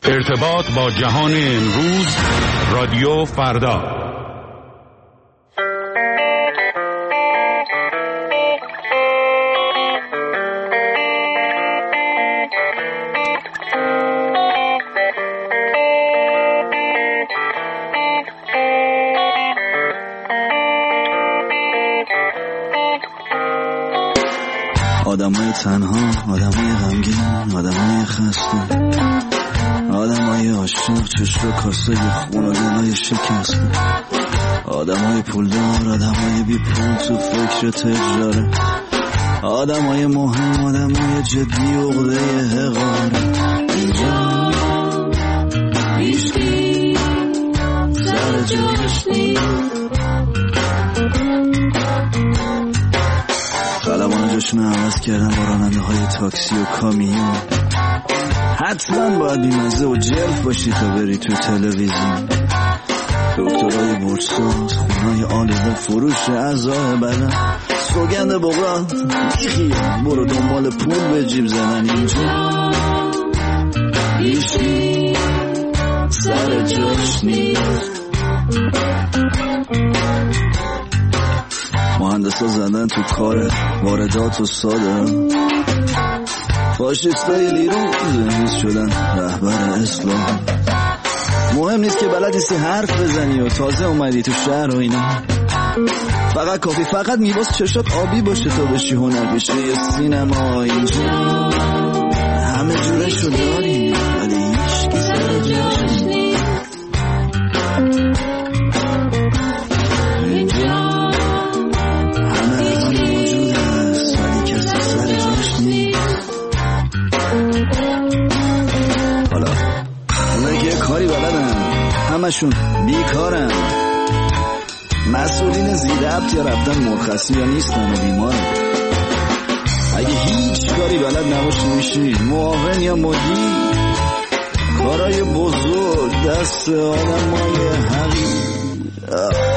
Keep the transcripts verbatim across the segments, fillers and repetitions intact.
ارتباط با جهان امروز، رادیو فردا. آدمای تنها، آدمای غمگین، آدمای خسته، آدمای عاشق، چشم کاسه خون و دلای شکسته، آدمای پولدار، آدمای بی پول تو فکر تجاره، آدمای مهم، آدمای جدی و عقده حقاره. اینجا هیچکی سر جاش نیست، خلبان جاشون عوض کردن با راننده های تاکسی و کامیون. حتما باید بیمزه و جلف باشی تا بری تو تلویزیون. دکترهای برساز، خونهای آلیده، فروش اعضای بدن، سوگند بغرات بیخیه، برو دنبال پول به جیب زدن. اینجا هیچی سر جاش نیست، مهندسا زدن تو کار واردات و صادرات، فاشیستای دیروز نیست شدن رهبر اسلام. مهم نیست که بلد نیستی حرف بزنی و تازه اومدی تو شهر و اینا، فقط کافی فقط میباس چشات آبی باشه تا بشی هنرپیشه یه سینما. اینجا همه جورشو داریم ولی هیچکی سر جاش نیست. اینجا همه رقم موجود هست ولی کسی سر جاش نیست. حالا اونایی که کاری بلدن همشون بیکارن، مسئولین زیربط یا رفتن مرخصی یا نیستن و بیمارن. اگه هیچ کاری بلد نباشی میشی معاون یا مدیر، کارای بزرگ دست آدمای حقیر.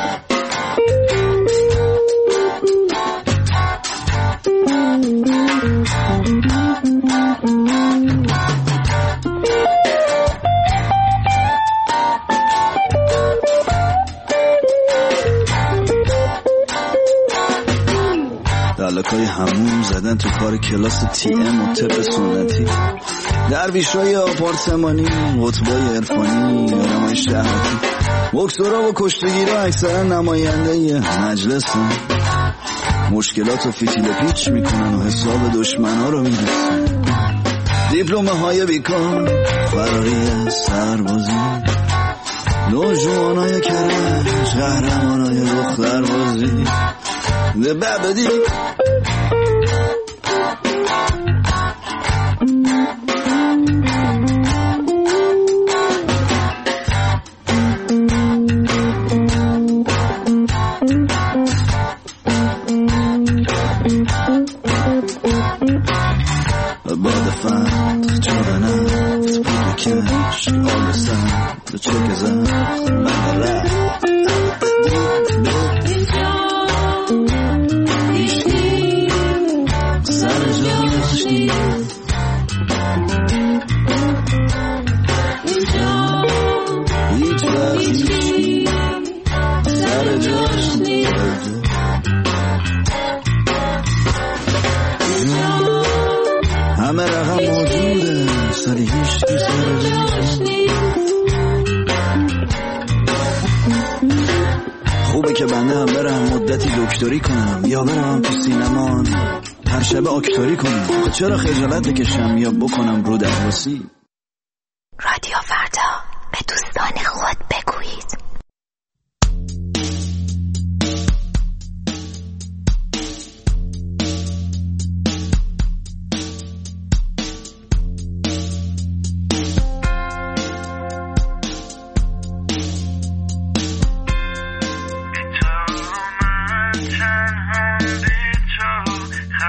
دلکای همون زدن تو کار کلاس تی ام و طب سنتی، درویشای آپارتمانی، قطبای عرفانی، آدمای شهرتی، بکسورا و کشتگیرا اکثرا نماینده مجلس، مشکلات و فیتیل پیچ میکنن و حساب دشمنا رو میرسن. دیپلمه های بیکار، فراری سربازی، نوجوانای کرج، قهرمانای دختربازی. The Babadi Above the fight, children out, put the cash, all the sun, the check is out, like a rat. همه رقم موجوده سری هیچ کی سر جاش نیست. خوبه که بنده هم برم مدتی دکتری کنم یا برم تو سینما هر شب آکتوری کنم. خب چرا خجالت بکشم یا بکنم رو درواسی؟ رادیو فردا، به دوستان خود بگویید.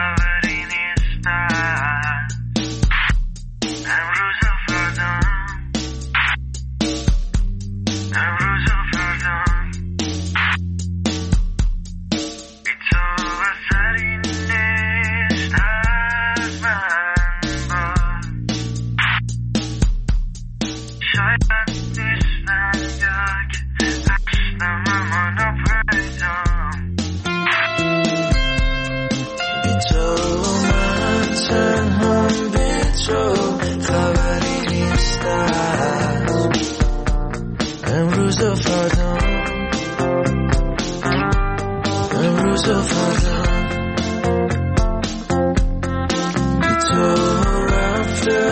امروز فردا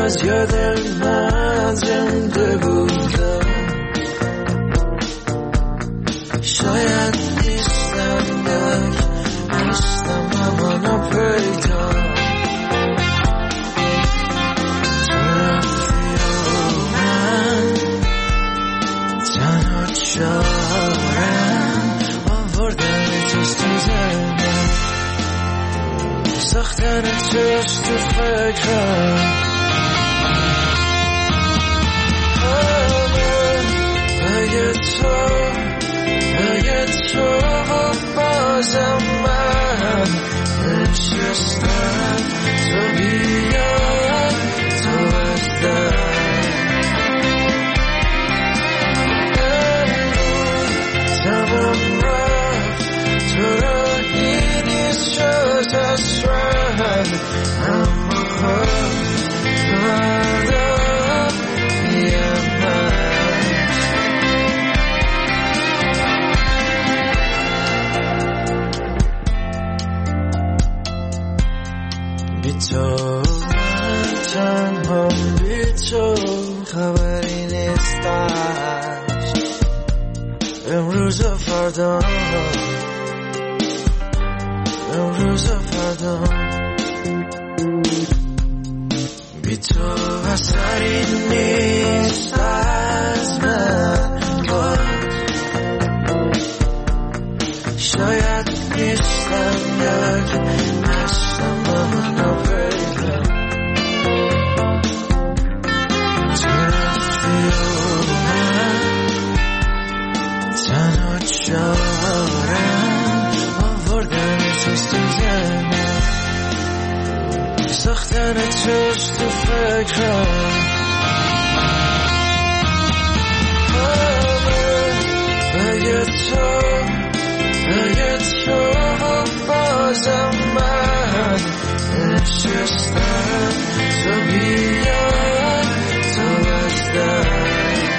از یاد من زنده بودم. شاید نیستم یک نیستم اما نپیدا تو رفتی و من تنها چارم آوردن توست تو زنم ساختن توست تو فکرم اگه تو اگه تو بازم من نشستم تو بیای تو بزدم امروز تمام رفت تو راهی نیست شد از رن اما خود فردا بیم من بی تو من تنها بی تو خبری نیستش امروز و فردا امروز و فردا بی تو اثری نیست از من باز شاید نیستم یک نیستم اما نپیدا تو رفتی و من تنها چارم آوردن توست تو زنم ساختن توست تو فکرم اگه تو اگه تو بازم من نشستم تو بیای تو بزدم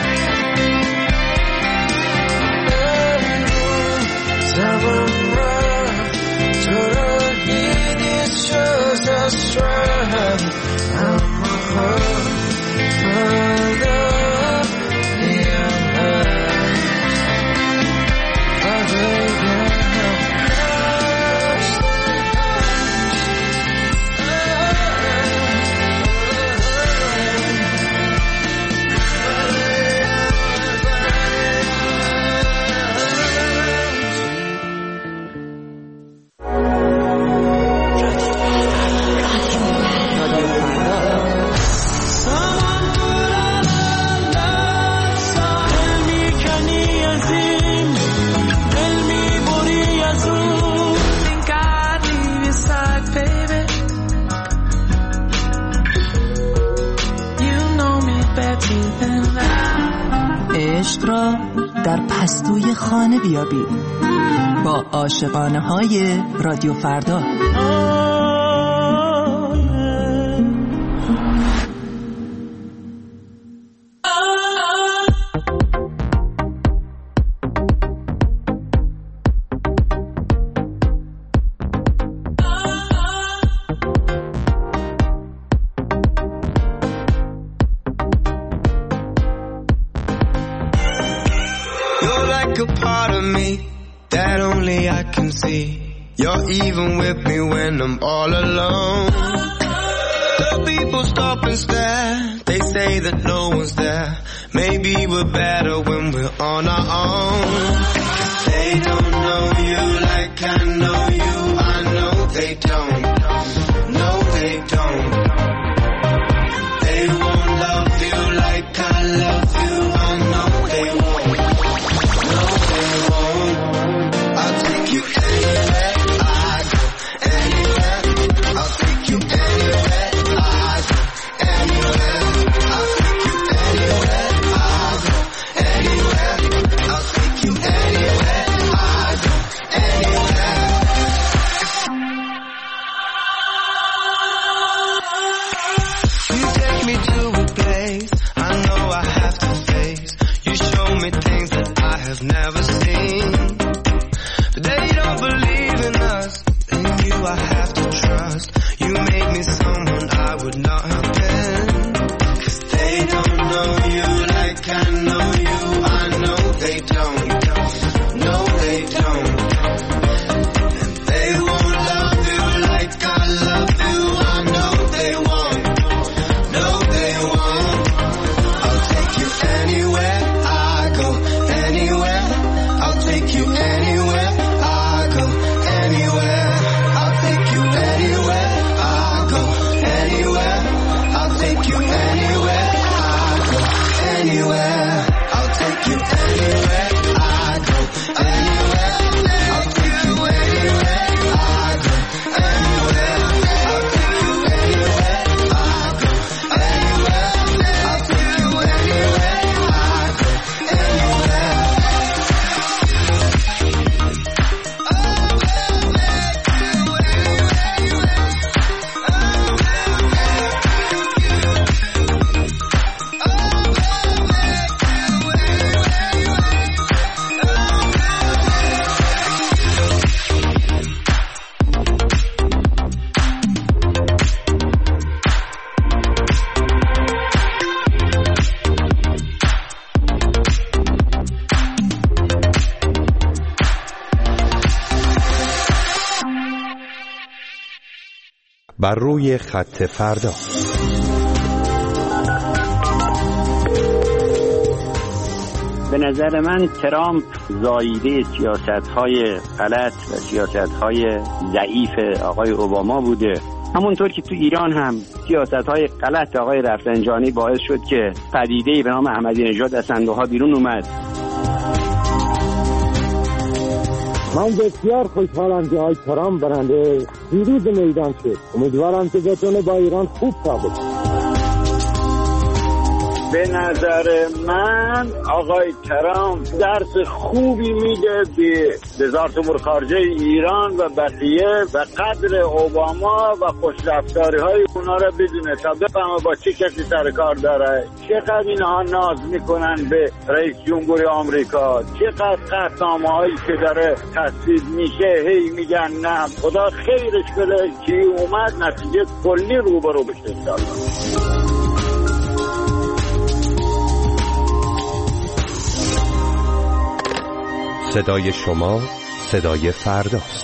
امروز تمام رفت تو راهی نیست شد از رن اما خود فردا بیم من فردا عشق را در پستوی خانه بیابید با عاشقانه های رادیو فردا. You're even with me when I'm all alone. The people stop and stare. They say that no one's there. Maybe we're better when we're on our own. They don't know you like I know you. I know they don't. No, they don't. They won't love you like I love you. I know they won't. No, they won't. I'll take you anywhere. بر روی خط فردا. به نظر من ترامپ زاییده سیاست‌های غلط و سیاست‌های ضعیف آقای اوباما بوده. همونطور که تو ایران هم سیاست‌های غلط آقای رفسنجانی باعث شد که پدیده‌ای به نام احمدی نژاد از صندوق‌ها بیرون اومد. من بسیار خوشحالم که آقای ترامپ برنده پیروز میدان شد. امیدوارم که بتونه با ایران خوب ثابت کنه. به نظر من آقای ترامپ درس خوبی میده به وزارت امور خارجه ایران و بقیه و قدر اوباما و خوشرفتاری های اونا را بدونه تا بفهمه با چه کسی سر کار داره. چقدر اینها ناز میکنن به رئیس جمهوری آمریکا، چقدر قطعنامه هایی که داره تصویب میشه هی میگن نه. خدا خیرش بده که اومد نتیجه کلی روبرو بشه انشالله. صدای شما صدای فرداست.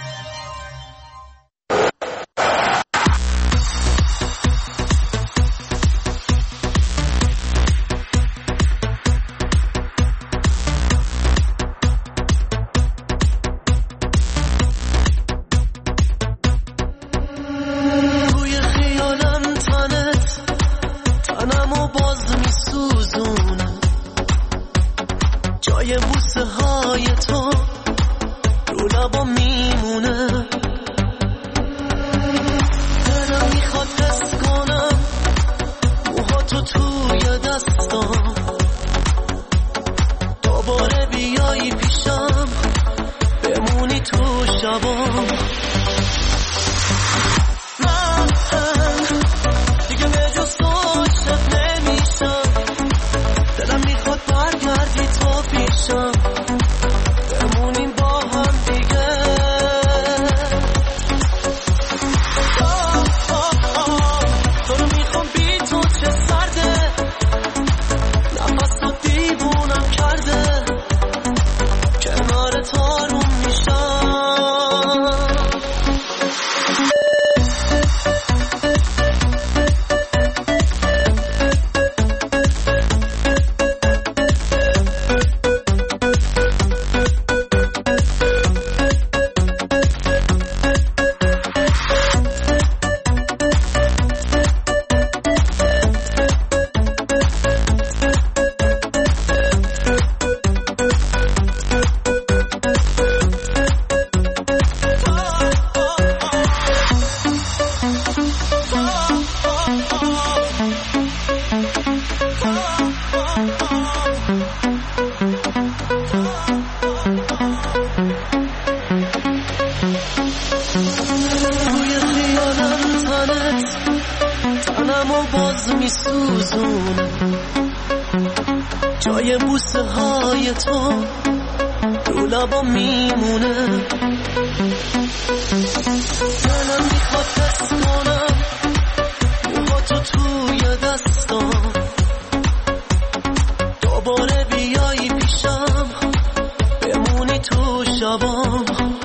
جای بوسه های تو رو لبا میمونه. دلم میخواد دست کنم موها تو توی دستام، دوباره بیایی پیشم بمونی تو شبام.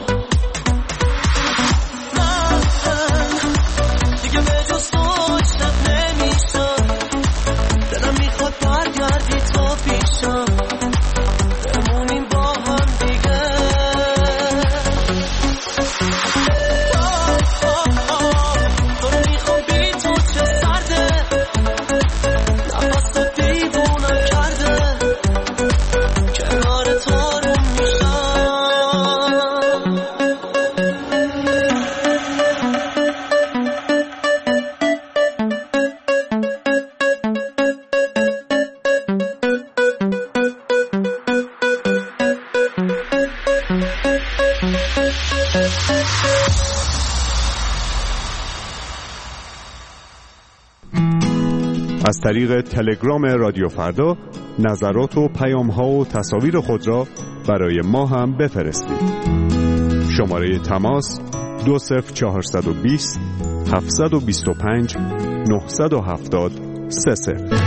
از طریق تلگرام رادیو فردا نظرات و پیام‌ها و تصاویر خود را برای ما هم بفرستید. شماره تماس دو صفر چهارصد و بیست هفتصد و بیست و پنج نهصد و هفتاد سه صفر.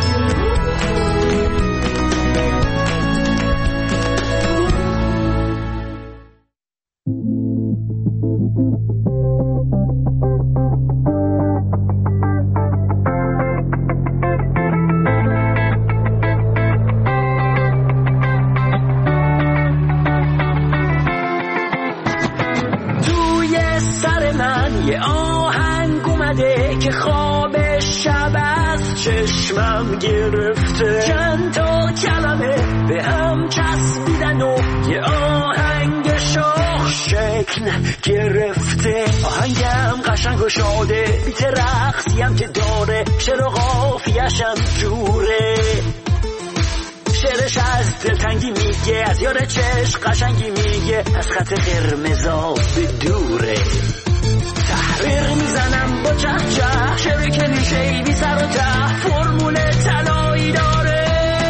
یه آهنگ اومده که خواب شب از چشمم گرفته، چند تا کلمه به هم چسبیدن و یه آهنگ شاخ شکل گرفته. آهنگم قشنگ و شاده، بیت رقصیم که داره، شعر و قافیه‌شم جوره. شعرش از دلتنگی میگه، از یار چشم قشنگی میگه، از خط قرمزا به دوره. تحریر میزنم با چه چه، شعر کلیشه‌ای بی سر و ته، فرمول طلایی داره.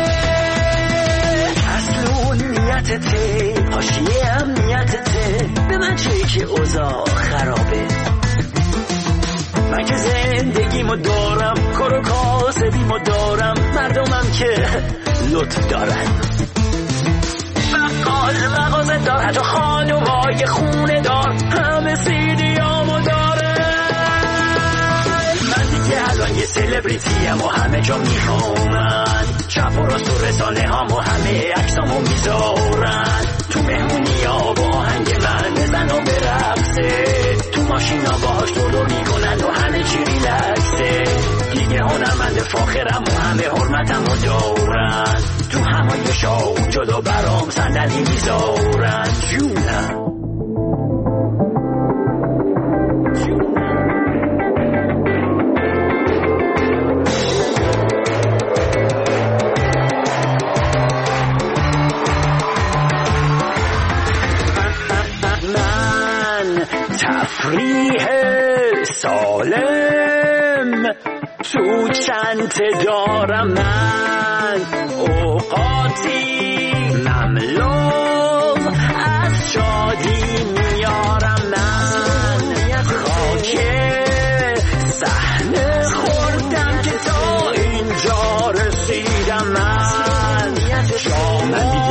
اصلون نیتته، حاشیه هم نیتته، به من چه که اوضاع خرابه. من که زندگیمو دارم، کار و کاسبیمو دارم، مردمم که لطف دارن. بقال مغازه دار، حتی خانومای خونه دار، همه سیدیامو داره. من دیگه الان یه سلبریتیم و همه جا میخوامن، چپ و راست و رسانه هامو همه عکسامو میذارن. تو مهمونی ها با آهنگ من بزن و برقصه، تو ماشینا باهاش دور میکنن و همه چی ریلکسه. دیگه هنرمند فاخرم و همه حرمتم رو دارن، تو همه شاو جدا برام صندلی میذارن. جونم تفریح سالم تو چند دارم، من اوقاتی مملو از شادی میارم. من خاک صحنه خوردم که تا اینجا رسیدم. من شما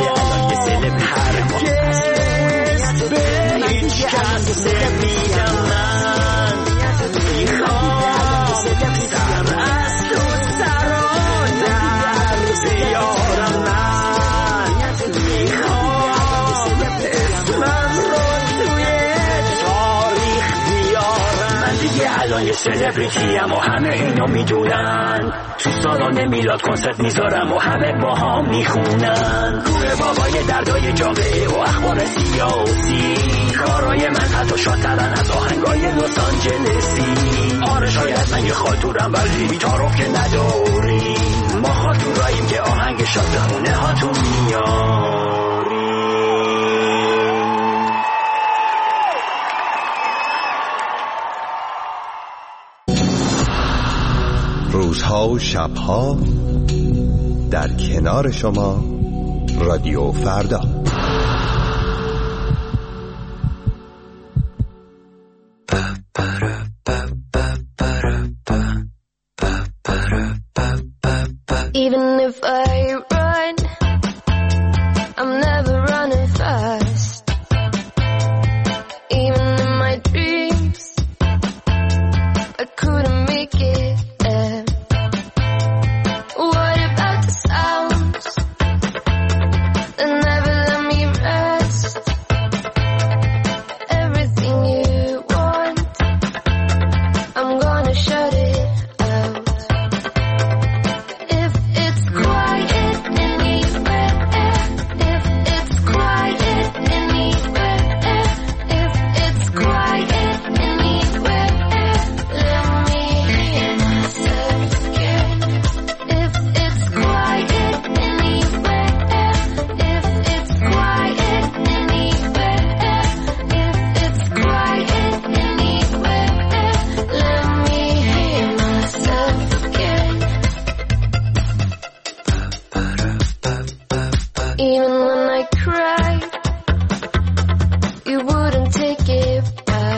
هرگز به هیچ کس نمیدم. من میخوام سر از تو سران در بیارم. من میخوام اسمم رو توی تاریخ بیارم. من دیگه الان یه سلبریتیم و همه اینو میدونن، تو سالن میلاد کنسرت میذارم و همه با هم میخونن. کوه بابای دردای جامعه و اخبار سیاسی، کارای من حتی شادترن از آهنگای لس آنجلسی. آره شاید من یه خاطورم ولی تعارف که نداریم، ما خاطوراییم که آهنگ شاد به خونه هاتون میاریم. روزها و شبها در کنار شما رادیو فردا. Even if I run, I'm never running fast. Even in my dreams, I couldn't make it there. What about the sounds that never let me rest? Everything you want, I'm gonna shut it out. If it's quiet anywhere, if it's quiet anywhere, if it's quiet anywhere, let me hear myself again. If it's quiet anywhere, if it's quiet anywhere, if it's quiet anywhere, let me hear myself again. Even when I cried, you wouldn't take it back.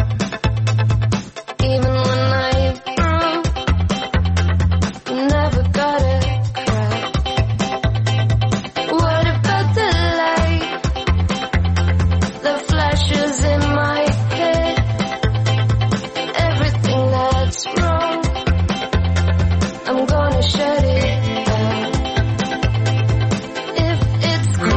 Even when I broke, you never got a crack. What about the light that flashes in my head? Everything that's wrong, I'm gonna shut it down. If it's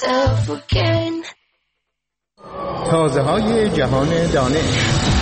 myself again. تازه های جهان دانش.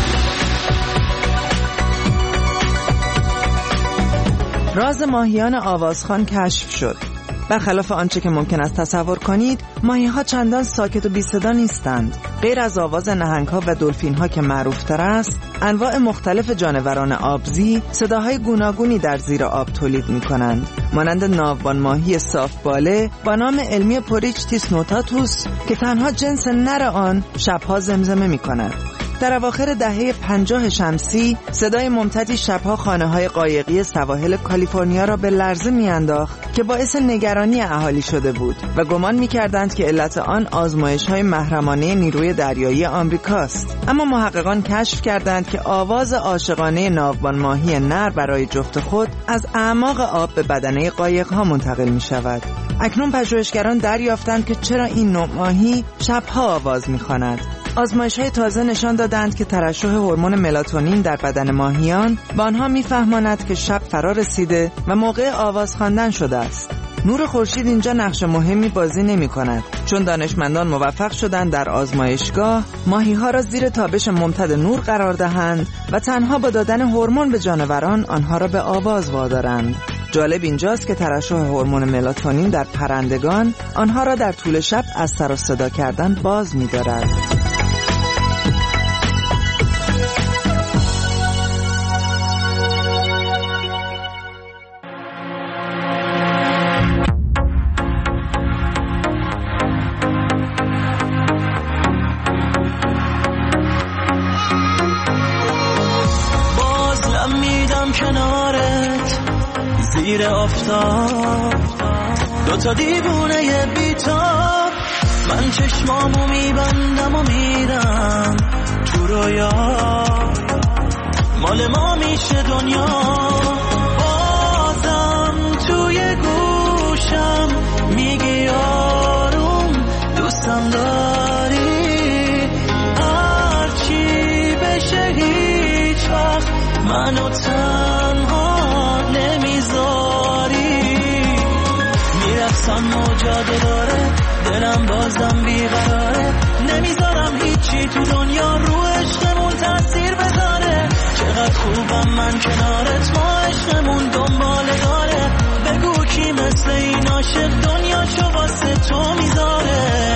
راز ماهیان آوازخوان کشف شد. برخلاف آنچه که ممکن است تصور کنید، ماهی‌ها چندان ساکت و بی صدا نیستند. غیر از آواز نهنگ‌ها و دلفین‌ها که معروف‌تر است، انواع مختلف جانوران آبزی صداهای گوناگونی در زیر آب تولید می‌کنند. مانند ناوبان ماهی صاف‌باله با نام علمی پوریچتیس نوتاتوس که تنها جنس نر آن شب‌ها زمزمه می‌کند. در اواخر دهه پنجاه شمسی صدای ممتدی شبها خانه‌های قایقی سواحل کالیفرنیا را به لرزه می‌انداخت که باعث نگرانی اهالی شده بود و گمان می‌کردند که علت آن آزمایش‌های محرمانه نیروی دریایی آمریکاست. اما محققان کشف کردند که آواز عاشقانه ناوبان ماهی نر برای جفت خود از اعماق آب به بدنه قایق‌ها منتقل می‌شود. اکنون پژوهشگران دریافتند که چرا این نوع ماهی شبها آواز می‌خواند. آزمایش‌های تازه نشان دادند که ترشح هورمون ملاتونین در بدن ماهیان به آنها می‌فهماند که شب فرا رسیده و موقع آواز خواندن شده است. نور خورشید اینجا نقش مهمی بازی نمی‌کند، چون دانشمندان موفق شدند در آزمایشگاه ماهی‌ها را زیر تابش ممتد نور قرار دهند و تنها با دادن هورمون به جانوران آنها را به آواز وادارند. جالب اینجاست که ترشح هورمون ملاتونین در پرندگان آنها را در طول شب از سر و صدا کردن باز می‌دارد. زیر آفتاب دوتا دیوونه بیتاب، من چشمامو میبندم و میرم تو رویا، مال ما میشه دنیا. بازم توی گوشم میگی آروم دوستم داری، هرچی بشه هیچ وقت منو تنها نمیذاری. میرقصم موجاده داره دلم بازم بیقراره، نمیذارم هیچی تو دنیا رو عشقمون تاثیر بذاره. چقدر خوبم من کنارت، ما عشقمون دنباله داره. بگو کی مثل این عاشق دنیاشو واسه تو میذاره.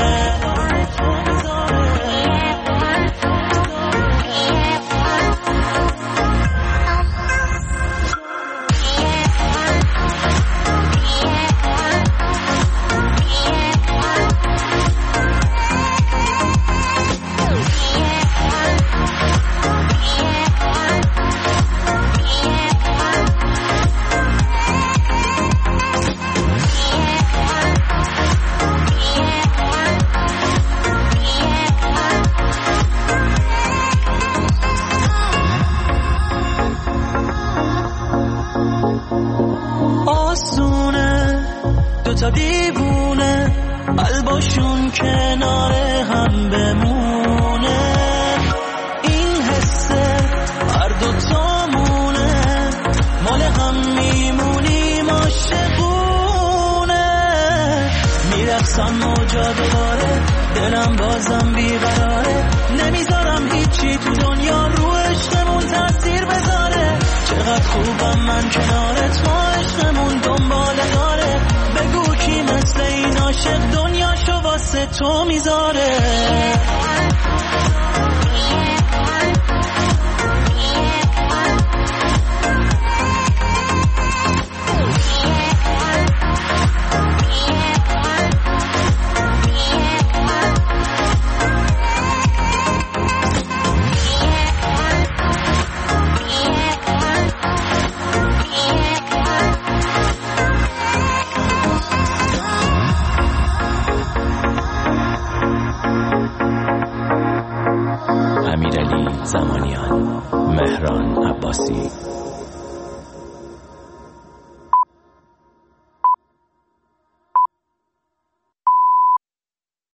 تا دیوونه قلباشون کنار هم بمونه، این حسه هر دوتامونه، مال هم میمونیم عاشقونه. میرقصم موجاده داره دلم بازم بیقراره، نمیذارم هیچی تو دنیا رو عشقمون تاثیر بذاره. چقدر خوبم من کنارت، ما عشقمون دنباله داره. بگو کی مثل این عاشق دنیاشو واسه تو میذاره. امیرعلی زمانیان، مهران عباسی.